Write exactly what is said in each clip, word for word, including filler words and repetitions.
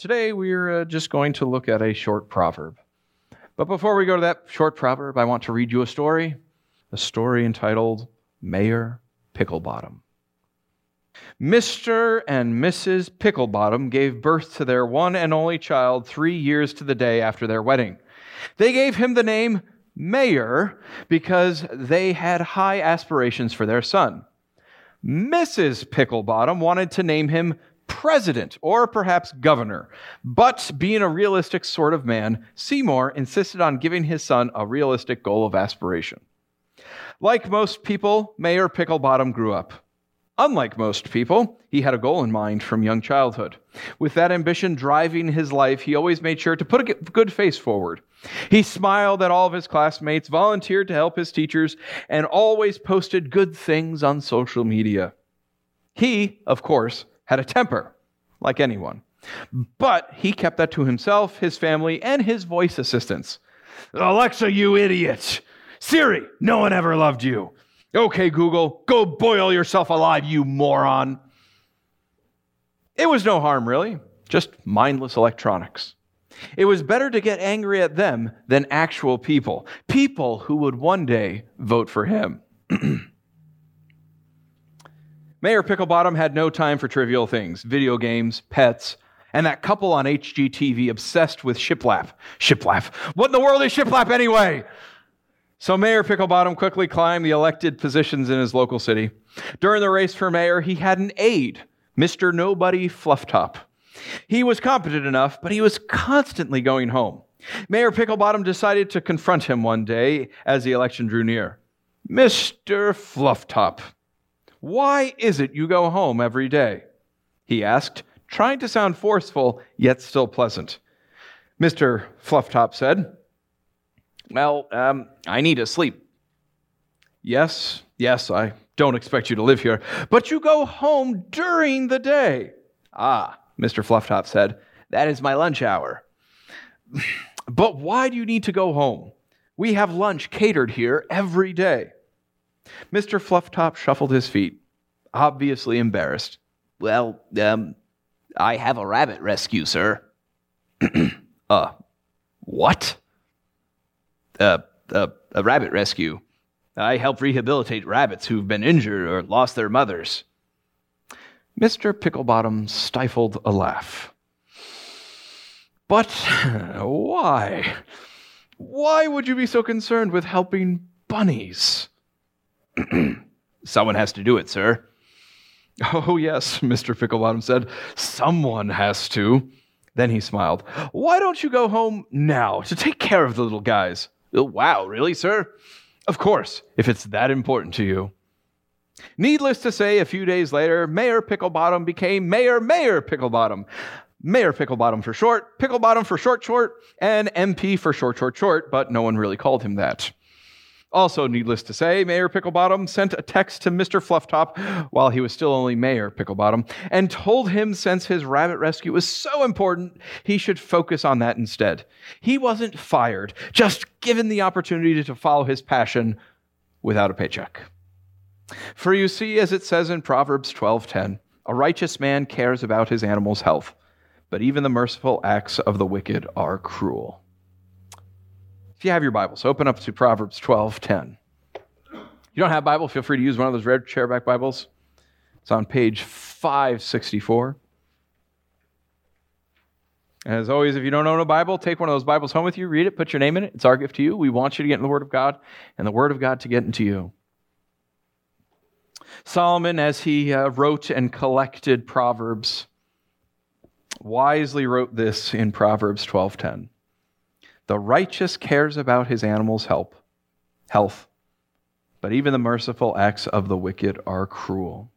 today we're uh, just going to look at a short proverb. But before we go to that short proverb, I want to read you a story, a story entitled Mayor Picklebottom. Mister and Missus Picklebottom gave birth to their one and only child three years to the day after their wedding. They gave him the name Mayor because they had high aspirations for their son. Missus Picklebottom wanted to name him President or perhaps Governor, but being a realistic sort of man, Seymour insisted on giving his son a realistic goal of aspiration. Like most people, Mayor Picklebottom grew up. Unlike most people, he had a goal in mind from young childhood. With that ambition driving his life, he always made sure to put a good face forward. He smiled at all of his classmates, volunteered to help his teachers, and always posted good things on social media. He, of course, had a temper, like anyone. But he kept that to himself, his family, and his voice assistants. Alexa, you idiot! Siri, no one ever loved you. Okay, Google, go boil yourself alive, you moron. It was no harm, really, just mindless electronics. It was better to get angry at them than actual people, people who would one day vote for him. Mayor Picklebottom had no time for trivial things, video games, pets, and that couple on H G T V obsessed with shiplap. Shiplap. What in the world is shiplap anyway? So Mayor Picklebottom quickly climbed the elected positions in his local city. During the race for mayor, he had an aide, Mister Nobody Flufftop. He was competent enough, but he was constantly going home. Mayor Picklebottom decided to confront him one day as the election drew near. Mister Flufftop, why is it you go home every day? He asked, trying to sound forceful, yet still pleasant. Mister Flufftop said, Well, um, I need to sleep. Yes, yes, I don't expect you to live here, but you go home during the day. Ah, Mister Flufftop said, that is my lunch hour. But why do you need to go home? We have lunch catered here every day. Mister Flufftop shuffled his feet, obviously embarrassed. Well, um, I have a rabbit rescue, sir. uh, what? Uh, uh, a rabbit rescue. I help rehabilitate rabbits who've been injured or lost their mothers. Mister Picklebottom stifled a laugh. But why? Why would you be so concerned with helping bunnies? Someone has to do it, sir. Oh, yes, Mister Picklebottom said. Someone has to. Then he smiled. Why don't you go home now to take care of the little guys? Oh, wow, really, sir? Of course, if it's that important to you. Needless to say, a few days later, Mayor Picklebottom became Mayor Mayor Picklebottom. Mayor Picklebottom for short, Picklebottom for short short, and M P for short short short, but no one really called him that. Also, needless to say, Mayor Picklebottom sent a text to Mister Flufftop while he was still only Mayor Picklebottom and told him since his rabbit rescue was so important, he should focus on that instead. He wasn't fired, just given the opportunity to follow his passion without a paycheck. For you see, as it says in Proverbs twelve ten, a righteous man cares about his animal's health, but even the merciful acts of the wicked are cruel. If you have your Bibles, open up to Proverbs twelve ten. If you don't have a Bible, feel free to use one of those red chairback Bibles. It's on page five sixty-four. As always, if you don't own a Bible, take one of those Bibles home with you, read it, put your name in it. It's our gift to you. We want you to get in the Word of God, and the Word of God to get into you. Solomon, as he uh, wrote and collected Proverbs, wisely wrote this in Proverbs twelve ten. The righteous cares about his animal's help, health, but even the merciful acts of the wicked are cruel.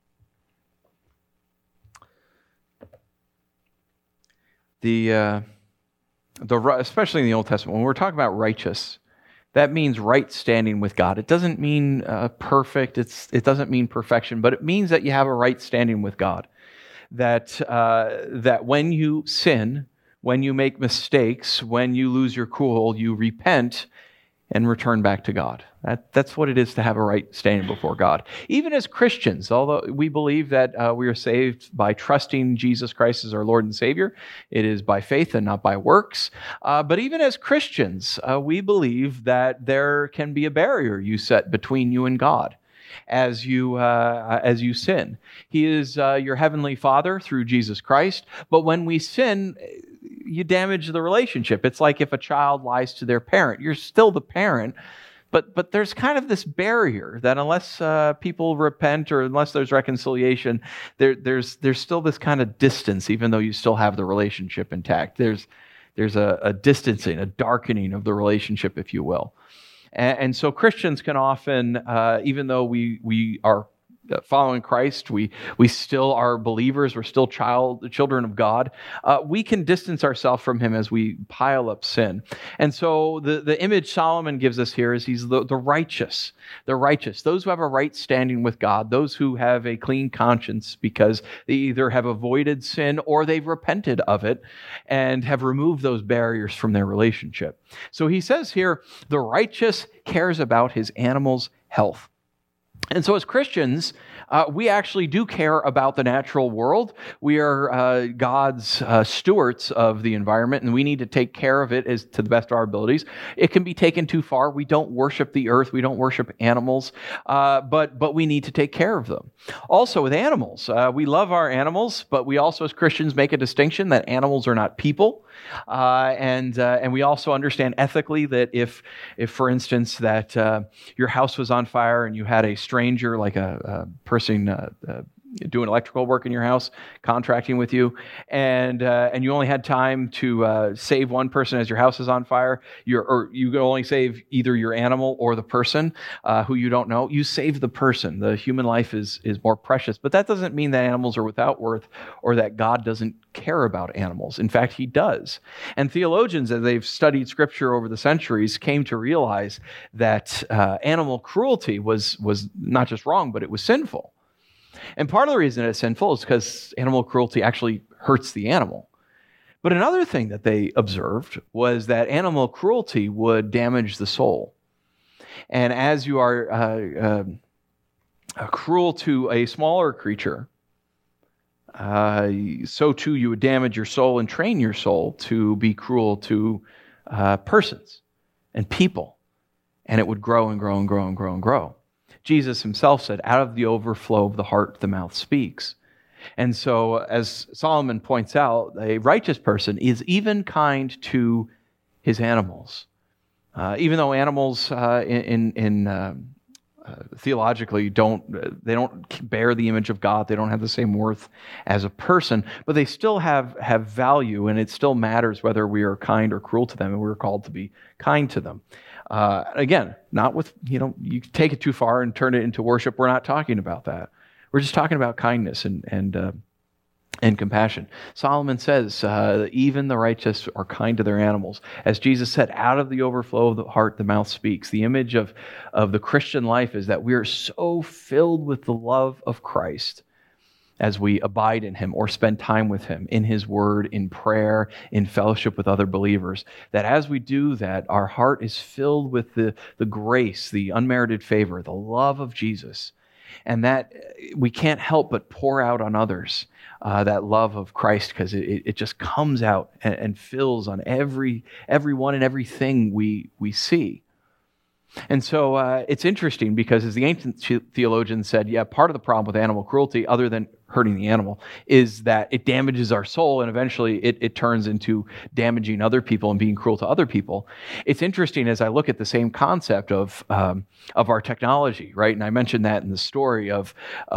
The, uh, the especially in the Old Testament, when we're talking about righteous, that means right standing with God. It doesn't mean uh, perfect. It's it doesn't mean perfection, but it means that you have a right standing with God. That uh, that when you sin, when you make mistakes, when you lose your cool, you repent, and return back to God. That, that's what it is to have a right standing before God. Even as Christians, although we believe that uh, we are saved by trusting Jesus Christ as our Lord and Savior, it is by faith and not by works. Uh, but even as Christians, uh, we believe that there can be a barrier you set between you and God as you uh, as you sin. He is uh, your heavenly Father through Jesus Christ, but when we sin, you damage the relationship. It's like if a child lies to their parent. You're still the parent, but but there's kind of this barrier that unless uh, people repent or unless there's reconciliation, there there's there's still this kind of distance, even though you still have the relationship intact. There's there's a, a distancing, a darkening of the relationship, if you will. And, and so Christians can often, uh, even though we we are following Christ, we we still are believers, we're still child children of God, uh, we can distance ourselves from him as we pile up sin. And so the, the image Solomon gives us here is he's the, the righteous, the righteous, those who have a right standing with God, those who have a clean conscience because they either have avoided sin or they've repented of it and have removed those barriers from their relationship. So he says here, the righteous cares about his animal's health. And so as Christians, uh, we actually do care about the natural world. We are uh, God's uh, stewards of the environment, and we need to take care of it as to the best of our abilities. It can be taken too far. We don't worship the earth. We don't worship animals, uh, but but we need to take care of them. Also with animals, uh, we love our animals, but we also as Christians make a distinction that animals are not people. Uh, and uh, and we also understand ethically that if, if for instance, that uh, your house was on fire and you had a stranger, like a, a person uh, uh, doing electrical work in your house, contracting with you, and uh, and you only had time to uh, save one person as your house is on fire, you're, or you can only save either your animal or the person uh, who you don't know, you save the person. The human life is is more precious. But that doesn't mean that animals are without worth or that God doesn't care about animals. In fact, he does. And theologians, as they've studied Scripture over the centuries, came to realize that uh, animal cruelty was was not just wrong, but it was sinful. And part of the reason it's sinful is because animal cruelty actually hurts the animal. But another thing that they observed was that animal cruelty would damage the soul. And as you are uh, uh, cruel to a smaller creature, uh, so too you would damage your soul and train your soul to be cruel to uh, persons and people. And it would grow and grow and grow and grow and grow. Jesus himself said, out of the overflow of the heart, the mouth speaks. And so, as Solomon points out, a righteous person is even kind to his animals. Uh, even though animals uh, in, in uh, uh, theologically don't, they don't bear the image of God, they don't have the same worth as a person, but they still have, have value, and it still matters whether we are kind or cruel to them, and we're called to be kind to them. Uh, again, not with, you know, you take it too far and turn it into worship. We're not talking about that. We're just talking about kindness and and uh, and compassion. Solomon says, uh, even the righteous are kind to their animals. As Jesus said, out of the overflow of the heart, the mouth speaks. The image of, of the Christian life is that we are so filled with the love of Christ as we abide in him or spend time with him in his word, in prayer, in fellowship with other believers, that as we do that, our heart is filled with the, the grace, the unmerited favor, the love of Jesus, and that we can't help but pour out on others uh, that love of Christ, because it, it just comes out and, and fills on every everyone and everything we we see. And so uh, it's interesting because, as the ancient theologians said, yeah, part of the problem with animal cruelty, other than hurting the animal, is that it damages our soul, and eventually it, it turns into damaging other people and being cruel to other people. It's interesting as I look at the same concept of um, of our technology, right? And I mentioned that in the story of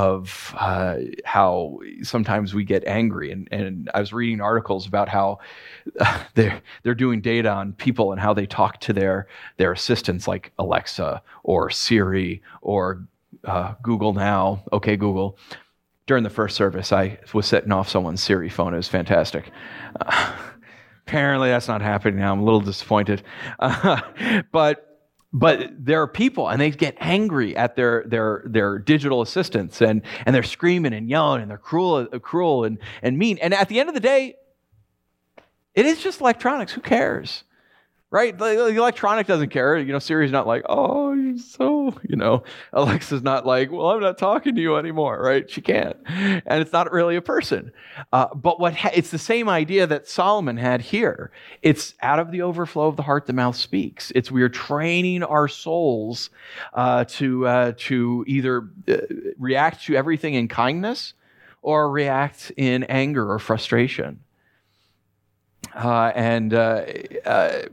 of uh, how sometimes we get angry, and, and I was reading articles about how uh, they're they're doing data on people and how they talk to their their assistants like Alexa or Siri or uh, Google Now. Okay, Google. During the first service, I was setting off someone's Siri phone. It was fantastic. Uh, apparently, that's not happening now. I'm a little disappointed. Uh, but but there are people, and they get angry at their their their digital assistants, and and they're screaming and yelling, and they're cruel, cruel and and mean. And at the end of the day, it is just electronics. Who cares? right? The, the electronic doesn't care. You know, Siri's not like, oh, you're so, you know, Alexa's not like, well, I'm not talking to you anymore, right? She can't. And it's not really a person. Uh, but what ha- it's the same idea that Solomon had here. It's out of the overflow of the heart, the mouth speaks. It's we are training our souls uh, to, uh, to either uh, react to everything in kindness or react in anger or frustration. Uh, and uh, uh,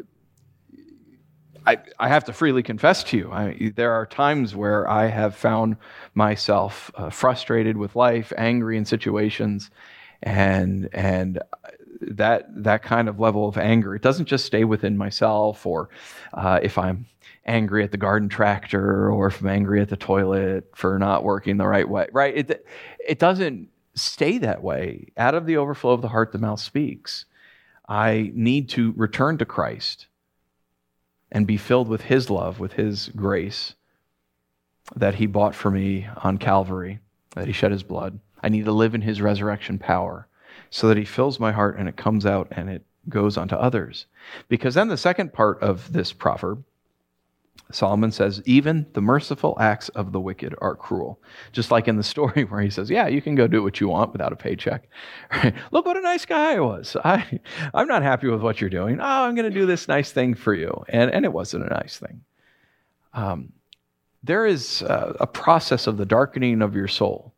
I, I have to freely confess to you, I, there are times where I have found myself uh, frustrated with life, angry in situations, and and that that kind of level of anger, it doesn't just stay within myself, or uh, if I'm angry at the garden tractor, or if I'm angry at the toilet for not working the right way, right? It it doesn't stay that way. Out of the overflow of the heart, the mouth speaks. I need to return to Christ and be filled with his love, with his grace that he bought for me on Calvary, that he shed his blood. I need to live in his resurrection power so that he fills my heart and it comes out and it goes onto others. Because then the second part of this proverb, Solomon says, even the merciful acts of the wicked are cruel. Just like in the story where he says, yeah, you can go do what you want without a paycheck. Right? Look what a nice guy I was. I, I'm not happy with what you're doing. Oh, I'm going to do this nice thing for you. And, and it wasn't a nice thing. Um, there is a, a process of the darkening of your soul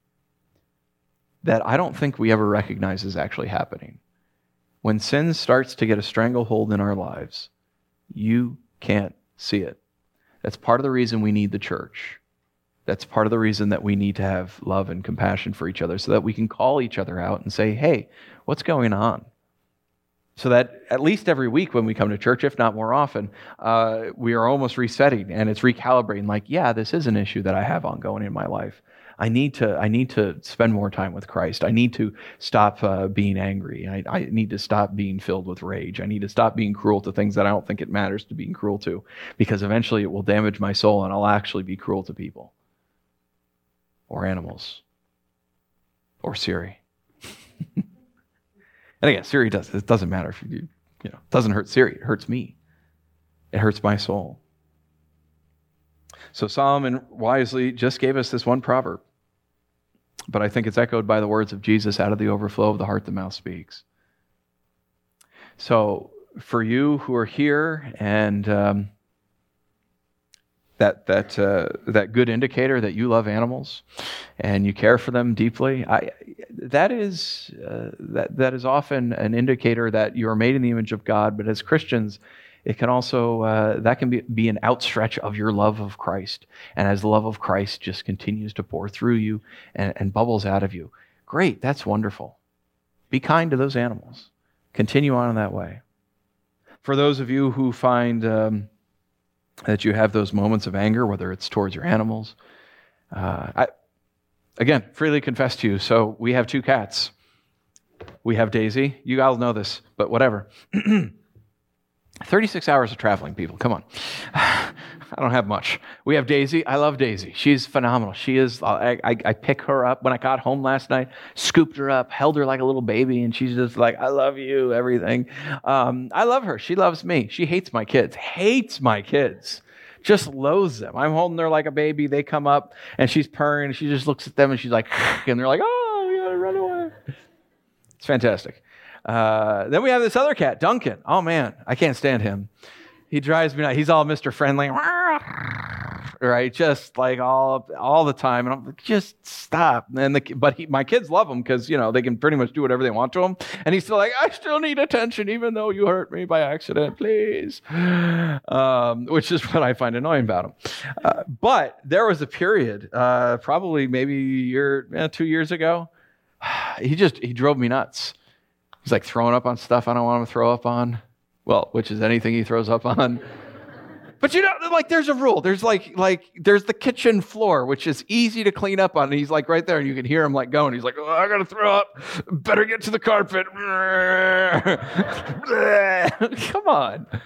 that I don't think we ever recognize is actually happening. When sin starts to get a stranglehold in our lives, you can't see it. That's part of the reason we need the church. That's part of the reason that we need to have love and compassion for each other so that we can call each other out and say, hey, what's going on? So that at least every week when we come to church, if not more often, uh, we are almost resetting and it's recalibrating like, yeah, this is an issue that I have ongoing in my life. I need to I need to spend more time with Christ. I need to stop uh, being angry. I, I need to stop being filled with rage. I need to stop being cruel to things that I don't think it matters to being cruel to, because eventually it will damage my soul and I'll actually be cruel to people or animals or Siri. And again, Siri does. It doesn't matter if you, you know, it doesn't hurt Siri. It hurts me. It hurts my soul. So Solomon wisely just gave us this one proverb. But I think it's echoed by the words of Jesus, out of the overflow of the heart, the mouth speaks. So for you who are here and um, that that uh, that good indicator that you love animals and you care for them deeply, I, that is uh, that that is often an indicator that you are made in the image of God. But as Christians, it can also, uh, that can be, be an outstretch of your love of Christ. And as the love of Christ just continues to pour through you and, and bubbles out of you, great, that's wonderful. Be kind to those animals. Continue on in that way. For those of you who find um, that you have those moments of anger, whether it's towards your animals, uh, I, again, freely confess to you, so we have two cats. We have Daisy. You all know this, but whatever. thirty-six hours of traveling, people. Come on. I don't have much. We have Daisy. I love Daisy. She's phenomenal. She is, I, I, I pick her up. When I got home last night, scooped her up, held her like a little baby, and she's just like, I love you, everything. Um, I love her. She loves me. She hates my kids. Hates my kids. Just loathes them. I'm holding her like a baby. They come up, and she's purring, and she just looks at them, and she's like, and they're like, oh, you gotta run away. It's fantastic. Uh, then we have this other cat, Duncan. Oh man, I can't stand him. He drives me nuts. He's all Mister Friendly, right? Just like all all the time, and I'm like, just stop. And the, but he, my kids love him because you know they can pretty much do whatever they want to him, and he's still like, I still need attention, even though you hurt me by accident, please. Um, which is what I find annoying about him. Uh, but there was a period, uh, probably maybe a year, eh, two years ago. He just he drove me nuts. He's like throwing up on stuff I don't want him to throw up on. Well, which is anything he throws up on. But you know, like there's a rule. There's like, like there's the kitchen floor, which is easy to clean up on. And he's like right there and you can hear him like going. He's like, oh, I got to throw up. Better get to the carpet. Come on.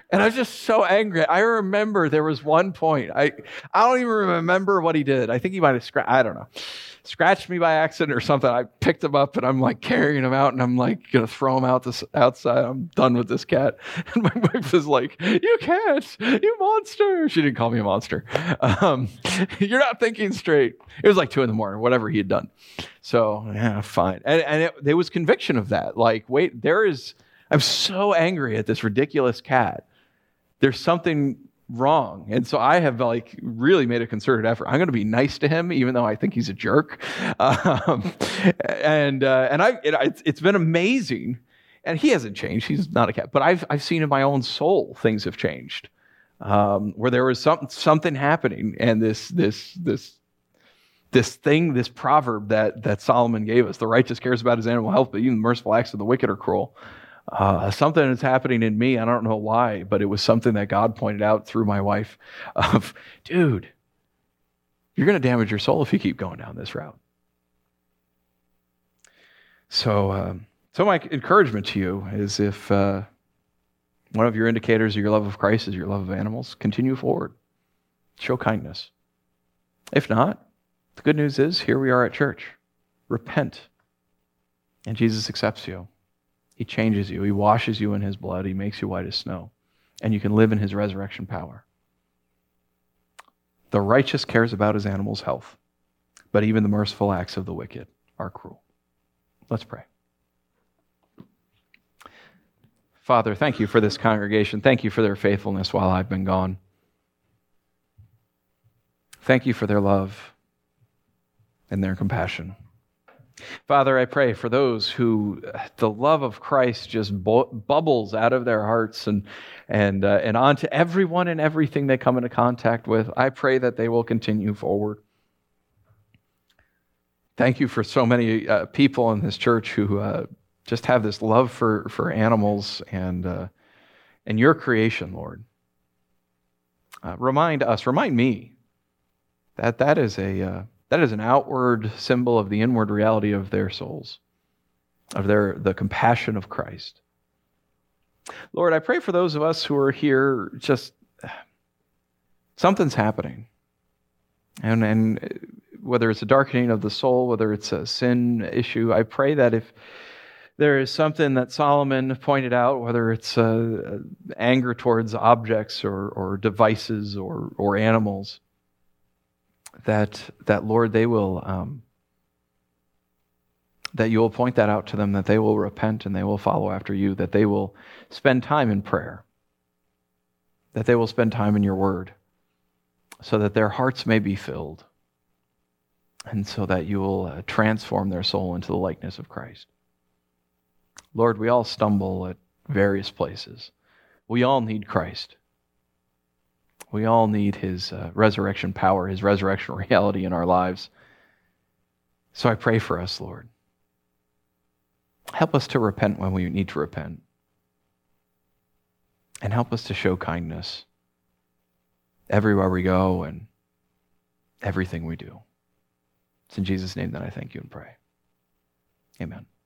And I was just so angry. I remember there was one point. I I don't even remember what he did. I think he might have scratched, I don't know, scratched me by accident or something. I picked him up and I'm like carrying him out and I'm like going to throw him out this outside. I'm done with this cat. And my wife was like, "You can't, you monster." She didn't call me a monster. Um, You're not thinking straight. It was like two in the morning, whatever he had done. So, yeah, fine. And, and it, there was conviction of that. Like, wait, there is, I'm so angry at this ridiculous cat. There's something wrong. And so I have like really made a concerted effort. I'm going to be nice to him, even though I think he's a jerk. Um, and uh, and I it, it's, it's been amazing. And he hasn't changed. He's not a cat. But I've I've seen in my own soul things have changed, um, where there was some, something happening, and this this this this thing, this proverb that that Solomon gave us: the righteous cares about his animal health, but even the merciful acts of the wicked are cruel. Uh, something is happening in me. I don't know why, but it was something that God pointed out through my wife of, dude, you're going to damage your soul if you keep going down this route. So, um, so my encouragement to you is if uh, one of your indicators of your love of Christ is your love of animals, continue forward. Show kindness. If not, the good news is here we are at church. Repent, and Jesus accepts you. He changes you. He washes you in his blood. He makes you white as snow. And you can live in his resurrection power. The righteous cares about his animal's health, but even the merciful acts of the wicked are cruel. Let's pray. Father, thank you for this congregation. Thank you for their faithfulness while I've been gone. Thank you for their love and their compassion. Father, I pray for those who the love of Christ just bu- bubbles out of their hearts and and uh, and onto everyone and everything they come into contact with. I pray that they will continue forward. Thank you for so many uh, people in this church who uh, just have this love for for animals and uh, and your creation, Lord. Uh, remind us, remind me that that is a uh, That is an outward symbol of the inward reality of their souls, of their the compassion of Christ. Lord, I pray for those of us who are here, just something's happening. And, and whether it's a darkening of the soul, whether it's a sin issue, I pray that if there is something that Solomon pointed out, whether it's uh, anger towards objects or, or devices or, or animals, that, that Lord, they will, um, that you will point that out to them, that they will repent and they will follow after you, that they will spend time in prayer, that they will spend time in your word, so that their hearts may be filled, and so that you will uh, transform their soul into the likeness of Christ. Lord, we all stumble at various places. We all need Christ. We all need his uh, resurrection power, his resurrection reality in our lives. So I pray for us, Lord. Help us to repent when we need to repent. And help us to show kindness everywhere we go and everything we do. It's in Jesus' name that I thank you and pray. Amen.